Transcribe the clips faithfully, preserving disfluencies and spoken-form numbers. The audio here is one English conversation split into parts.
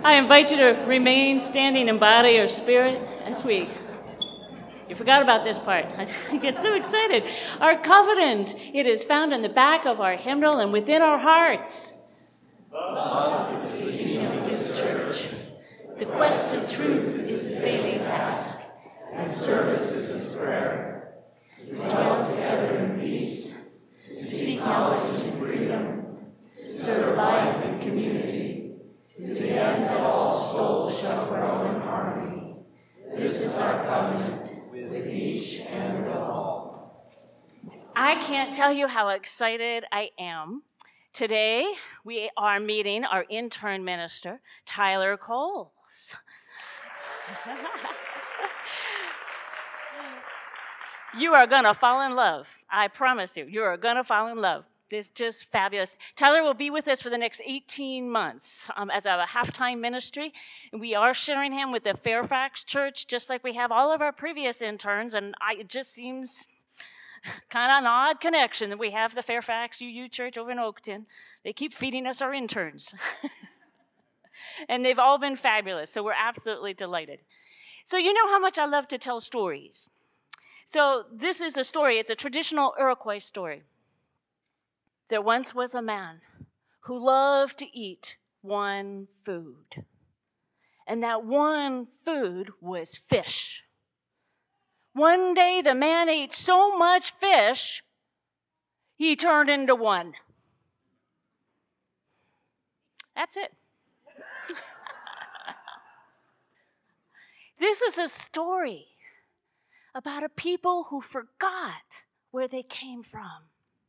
I invite you to remain standing in body or spirit as we, you forgot about this part. I get so excited. Our covenant, it is found in the back of our hymnal and within our hearts. Love is the teaching of this church. The quest of truth is its daily task, and service is its prayer. To dwell together in peace, to seek knowledge and freedom, serve life and community, to the end that all souls shall grow in harmony. This is our covenant with each and with all. I can't tell you how excited I am. Today, we are meeting our intern minister, Tyler Coles. You are going to fall in love. I promise you, you are going to fall in love. This is just fabulous. Tyler will be with us for the next eighteen months um, as a half-time ministry. And we are sharing him with the Fairfax Church, just like we have all of our previous interns. And I, it just seems kind of an odd connection that we have the Fairfax U U Church over in Oakton. They keep feeding us our interns. And they've all been fabulous, so we're absolutely delighted. So you know how much I love to tell stories. So this is a story. It's a traditional Iroquois story. There once was a man who loved to eat one food. And that one food was fish. One day the man ate so much fish, he turned into one. That's it. This is a story about a people who forgot where they came from.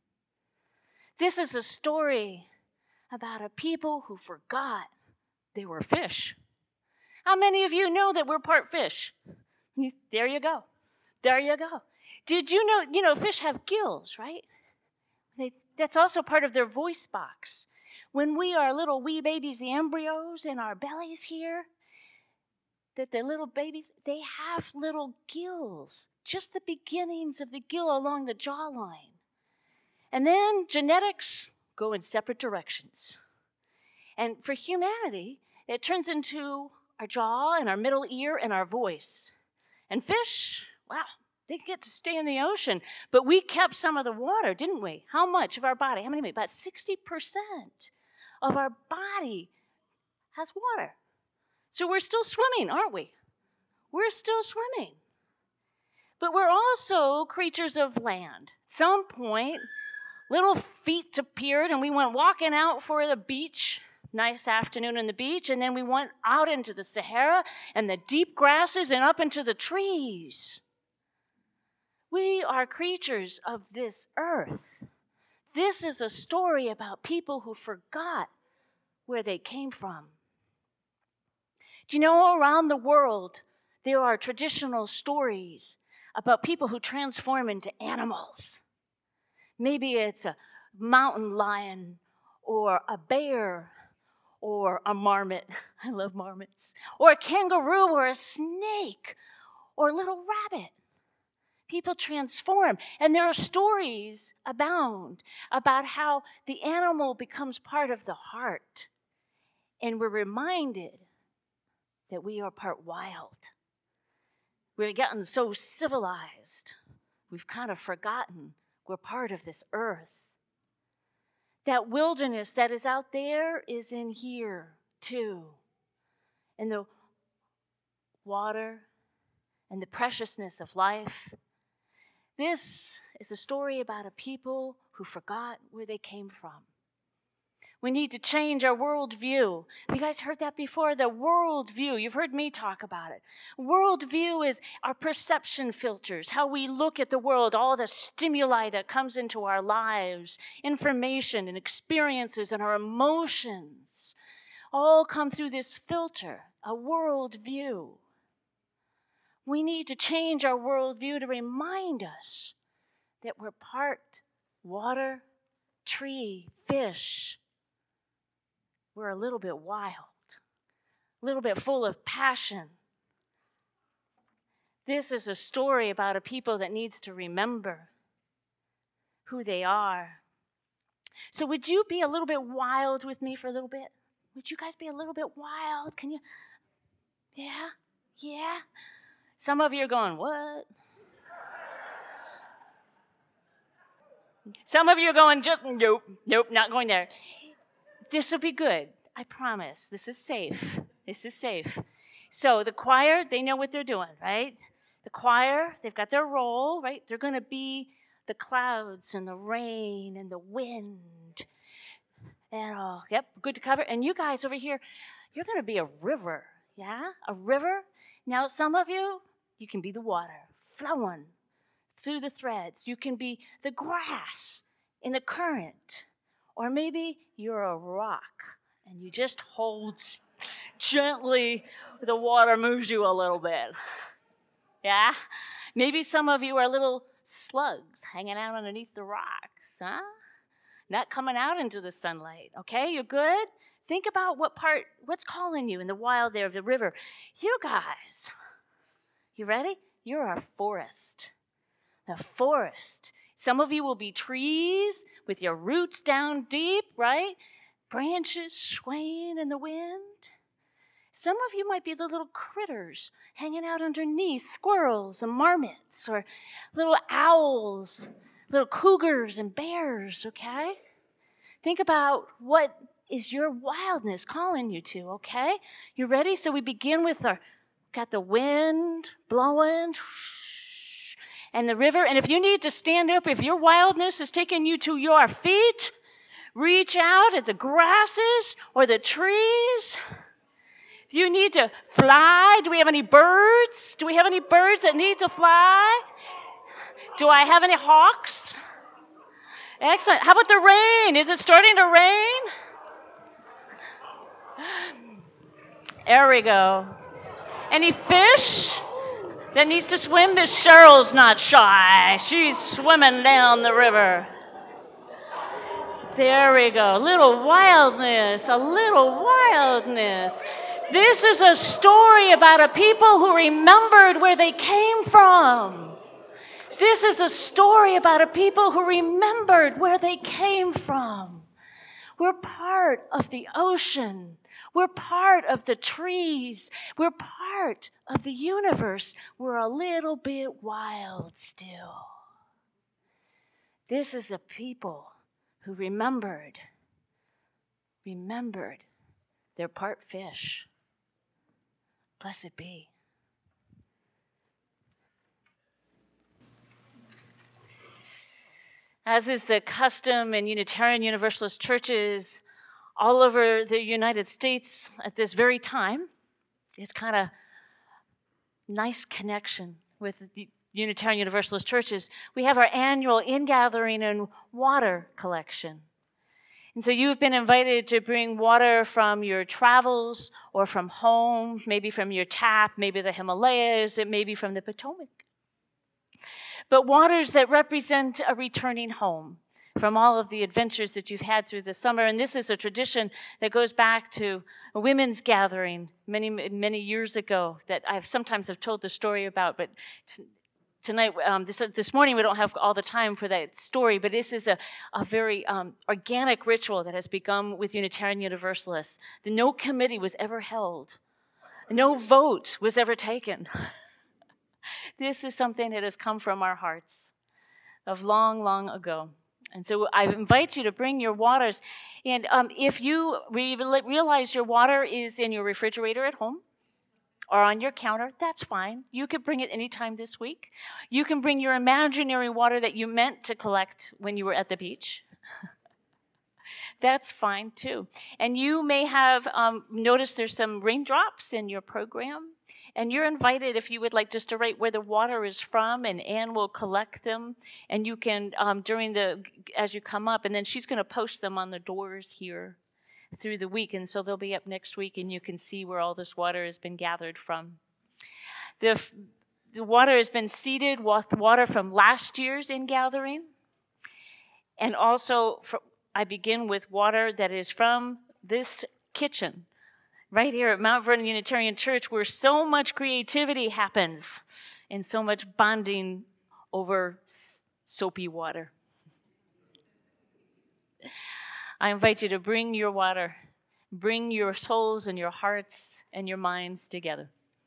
This is a story about a people who forgot they were fish. How many of you know that we're part fish? There you go. There you go. Did you know, you know, fish have gills, right? They, that's also part of their voice box. When we are little wee babies, the embryos in our bellies here, that the little babies, they have little gills, just the beginnings of the gill along the jawline. And then genetics go in separate directions. And for humanity, it turns into our jaw and our middle ear and our voice. And fish, wow, they get to stay in the ocean. But we kept some of the water, didn't we? How much of our body? How many? About sixty percent of our body has water. So we're still swimming, aren't we? We're still swimming. But we're also creatures of land. At some point, little feet appeared, and we went walking out for the beach. Nice afternoon on the beach, and then we went out into the Sahara and the deep grasses and up into the trees. We are creatures of this earth. This is a story about people who forgot where they came from. Do you know, around the world, there are traditional stories about people who transform into animals. Maybe it's a mountain lion or a bear or a marmot. I love marmots. Or a kangaroo or a snake or a little rabbit. People transform. And there are stories abound about how the animal becomes part of the heart. And we're reminded that we are part wild. We're getting so civilized, we've kind of forgotten we're part of this earth. That wilderness that is out there is in here too. And the water and the preciousness of life. This is a story about a people who forgot where they came from. We need to change our worldview. Have you guys heard that before? The worldview. You've heard me talk about it. Worldview is our perception filters, how we look at the world, all the stimuli that comes into our lives, information and experiences and our emotions, all come through this filter, a worldview. We need to change our worldview to remind us that we're part water, tree, fish. We're a little bit wild, a little bit full of passion. This is a story about a people that needs to remember who they are. So would you be a little bit wild with me for a little bit? Would you guys be a little bit wild? Can you? Yeah? Yeah? Some of you are going, what? Some of you are going, just, nope, nope, not going there. This will be good. I promise. This is safe. This is safe. So the choir, they know what they're doing, right? The choir, they've got their role, right? They're going to be the clouds and the rain and the wind. And, oh, yep, good to cover. And you guys over here, you're going to be a river, yeah? A river. Now, some of you, you can be the water flowing through the threads. You can be the grass in the current. Or maybe you're a rock and you just hold gently, the water moves you a little bit. Yeah? Maybe some of you are little slugs hanging out underneath the rocks, huh? Not coming out into the sunlight, okay? You're good? Think about what part, what's calling you in the wild there of the river. You guys, you ready? You're our forest. The forest. Some of you will be trees with your roots down deep, right? Branches swaying in the wind. Some of you might be the little critters hanging out underneath, squirrels and marmots, or little owls, little cougars and bears, okay? Think about what is your wildness calling you to, okay? You ready? So we begin with our, got the wind blowing, and the river. And if you need to stand up, if your wildness is taking you to your feet, reach out at the grasses or the trees. If you need to fly, do we have any birds? Do we have any birds that need to fly? Do I have any hawks? Excellent. How about the rain? Is it starting to rain? There we go. Any fish that needs to swim? Miss Cheryl's not shy. She's swimming down the river. There we go. A little wildness, a little wildness. This is a story about a people who remembered where they came from. This is a story about a people who remembered where they came from. We're part of the ocean. We're part of the trees. We're part of the universe. We're a little bit wild still. This is a people who remembered, remembered they're part fish. Blessed be. As is the custom in Unitarian Universalist churches all over the United States at this very time, it's kind of nice connection with the Unitarian Universalist churches. We have our annual ingathering and water collection. And so you've been invited to bring water from your travels or from home, maybe from your tap, maybe the Himalayas, it may be from the Potomac. But waters that represent a returning home from all of the adventures that you've had through the summer. And this is a tradition that goes back to a women's gathering many, many years ago that I've sometimes have told the story about. But t- tonight, um, this, this morning, we don't have all the time for that story. But this is a, a very um, organic ritual that has begun with Unitarian Universalists. The no committee was ever held. No vote was ever taken. This is something that has come from our hearts of long, long ago. And so I invite you to bring your waters. And um, if you re- realize your water is in your refrigerator at home or on your counter, that's fine. You could bring it anytime this week. You can bring your imaginary water that you meant to collect when you were at the beach. That's fine too. And you may have um, noticed there's some raindrops in your program. And you're invited, if you would like, just to write where the water is from, and Anne will collect them. And you can, um, during the, as you come up, and then she's going to post them on the doors here through the week. And so they'll be up next week, and you can see where all this water has been gathered from. The, the water has been seeded with water from last year's ingathering. And also, for, I begin with water that is from this kitchen. Right here at Mount Vernon Unitarian Church, where so much creativity happens and so much bonding over soapy water. I invite you to bring your water bring your souls and your hearts and your minds together.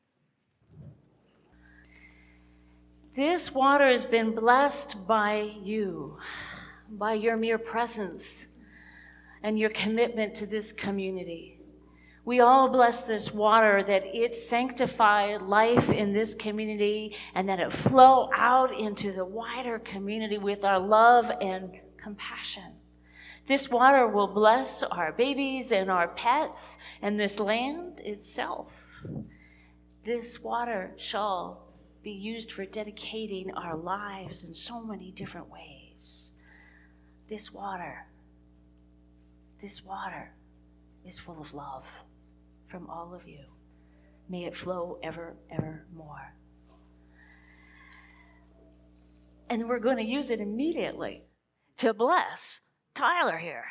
This water has been blessed by you, by your mere presence and your commitment to this community. We all bless this water, that it sanctify life in this community and that it flow out into the wider community with our love and compassion. This water will bless our babies and our pets and this land itself. This water shall be used for dedicating our lives in so many different ways. This water, this water is full of love from all of you. May it flow ever, ever more. And we're going to use it immediately to bless Tyler here.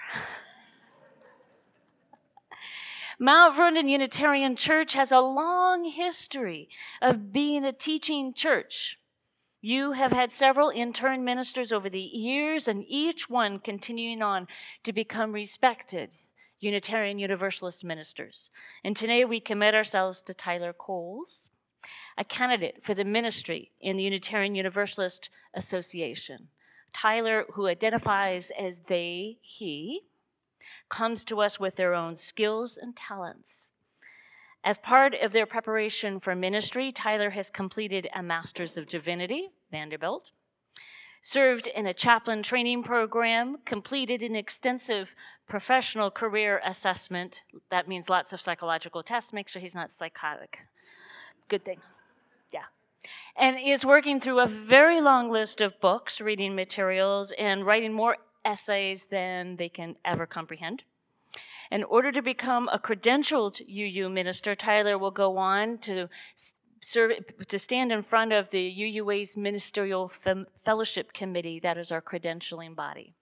Mount Vernon Unitarian Church has a long history of being a teaching church. You have had several intern ministers over the years, and each one continuing on to become respected Unitarian Universalist ministers. And today we commit ourselves to Tyler Coles, a candidate for the ministry in the Unitarian Universalist Association. Tyler, who identifies as they, he, comes to us with their own skills and talents. As part of their preparation for ministry, Tyler has completed a Master's of Divinity, Vanderbilt, served in a chaplain training program, completed an extensive professional career assessment. That means lots of psychological tests. Make sure he's not psychotic. Good thing. Yeah. And is working through a very long list of books, reading materials, and writing more essays than they can ever comprehend. In order to become a credentialed U U minister, Tyler will go on to serve, to stand in front of the U U A's Ministerial Fellowship Committee, that is our credentialing body.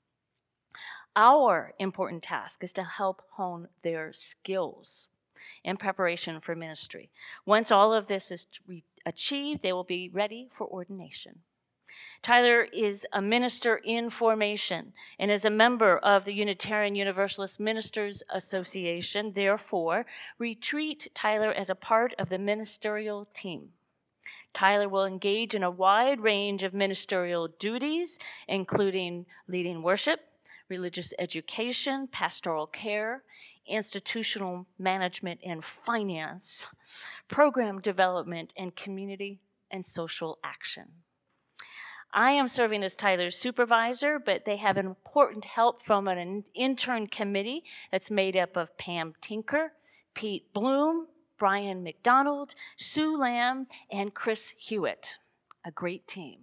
Our important task is to help hone their skills in preparation for ministry. Once all of this is achieved, they will be ready for ordination. Tyler is a minister in formation and is a member of the Unitarian Universalist Ministers Association. Therefore, we treat Tyler as a part of the ministerial team. Tyler will engage in a wide range of ministerial duties, including leading worship, religious education, pastoral care, institutional management and finance, program development, and community and social action. I am serving as Tyler's supervisor, but they have important help from an intern committee that's made up of Pam Tinker, Pete Bloom, Brian McDonald, Sue Lamb, and Chris Hewitt. A great team.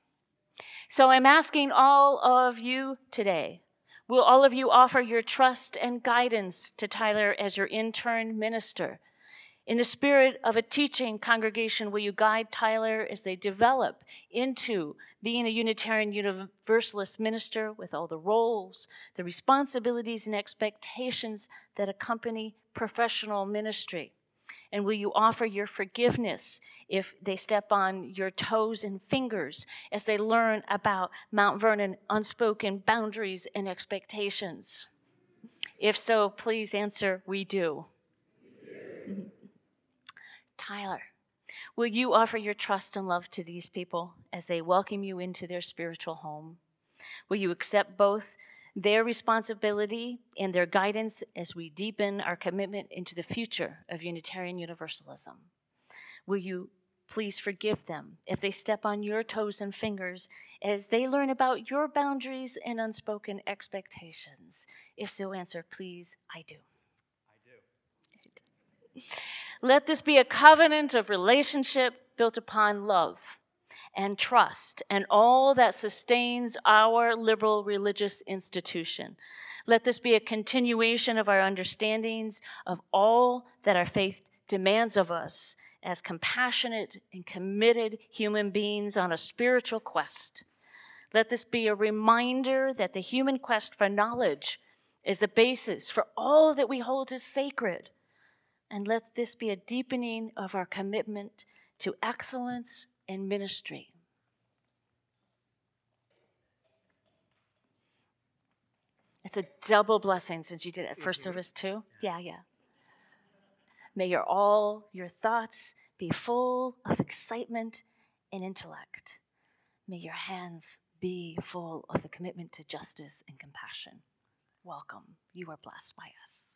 So I'm asking all of you today, will all of you offer your trust and guidance to Tyler as your intern minister? In the spirit of a teaching congregation, will you guide Tyler as they develop into being a Unitarian Universalist minister with all the roles, the responsibilities, and expectations that accompany professional ministry? And will you offer your forgiveness if they step on your toes and fingers as they learn about Mount Vernon unspoken boundaries and expectations? If so, please answer, we do. We do. Tyler, will you offer your trust and love to these people as they welcome you into their spiritual home? Will you accept both their responsibility and their guidance as we deepen our commitment into the future of Unitarian Universalism? Will you please forgive them if they step on your toes and fingers as they learn about your boundaries and unspoken expectations? If so, answer, please, I do. I do. Let this be a covenant of relationship built upon love and trust and all that sustains our liberal religious institution. Let this be a continuation of our understandings of all that our faith demands of us as compassionate and committed human beings on a spiritual quest. Let this be a reminder that the human quest for knowledge is the basis for all that we hold as sacred. And let this be a deepening of our commitment to excellence in ministry. Let's It's a double blessing since you did it at first mm-hmm. service too. Yeah, yeah. May your all your thoughts be full of excitement and intellect. May your hands be full of the commitment to justice and compassion. Welcome. You are blessed by us.